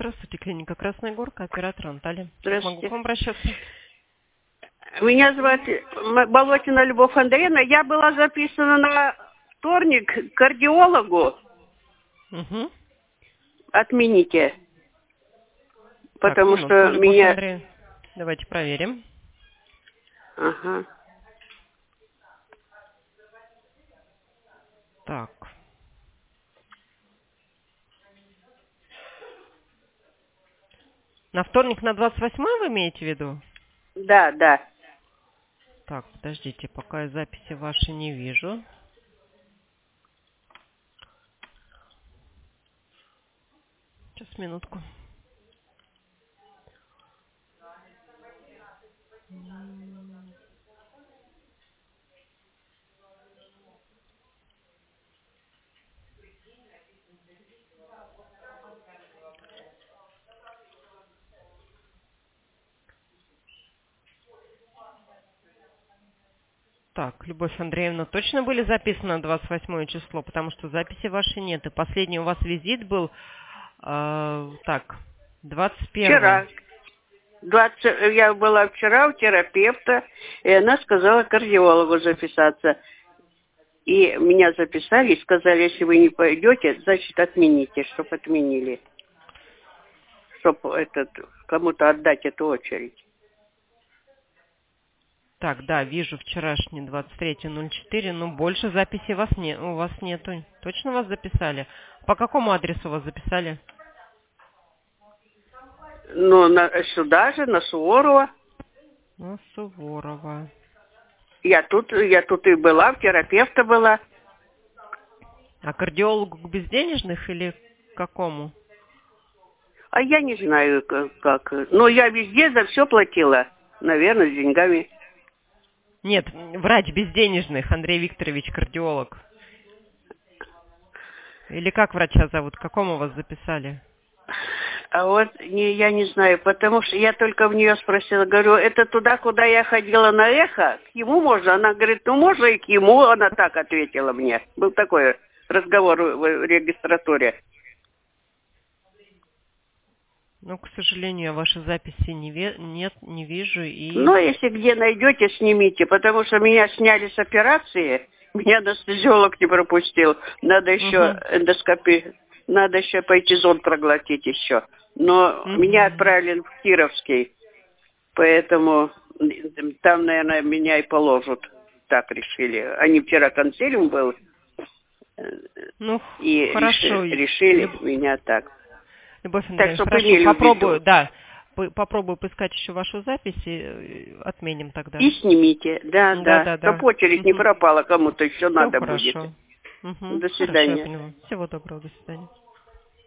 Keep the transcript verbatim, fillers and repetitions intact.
Здравствуйте, клиника Красная Горка, оператор Анталия. Здравствуйте. Могу к вам обращаться? Меня зовут М- Болотина Любовь Андреевна. Я была записана на вторник к кардиологу. Угу. Отмените. Так, Потому минутку, что Любовь меня... Андреевна. Давайте проверим. Ага. Так. На вторник на двадцать восьмое вы имеете в виду? Да, да. Так, подождите, пока я записи ваши не вижу. Сейчас, минутку. Так, Любовь Андреевна, точно были записаны на двадцать восьмое число? Потому что записи вашей нет. И последний у вас визит был, э, так, двадцать первого. Вчера. двадцать Я была вчера у терапевта, и она сказала кардиологу записаться. И меня записали и сказали, если вы не пойдете, значит отмените, чтоб отменили. Чтоб этот, кому-то отдать эту очередь. Так, да, вижу вчерашний двадцать третье ноль четыре, но больше записи вас не, у вас нету. Точно вас записали? По какому адресу вас записали? Ну, на, сюда же, на Суворова. На Суворова. Я тут, я тут и была, у терапевта была. А кардиологу к безденежных или к какому? А я не знаю, как. как. Но я везде за все платила. Наверное, с деньгами. Нет, врач безденежных, Андрей Викторович, кардиолог. Или как врача зовут? К какому вас записали? А вот не, я не знаю, потому что я только в нее спросила, говорю, это туда, куда я ходила на эхо, к ему можно? Она говорит, ну можно и к ему, она так ответила мне. Был такой разговор в регистратуре. Ну, к сожалению, я ваши записи не ве- нет, не вижу и... Ну, если где найдете, снимите, потому что меня сняли с операции, меня анестезиолог не пропустил. Надо еще Угу. эндоскопию, надо еще пойти зонд проглотить еще. Но меня Угу. отправили в Кировский, поэтому там, наверное, меня и положат. Так решили. Они вчера консилиум был, Ну, и реши, хорошо. решили Люб- меня так. Любовь Так, Андреевна, чтобы хорошо, имели в попробую, виду. да, п- попробую поискать еще вашу запись и э, отменим тогда. И снимите, да, Да, да. да, Чтоб да. очередь не пропала, кому-то еще Все надо будет. хорошо. Угу. До Хорошо, я свидания. поняла. Всего доброго, до свидания.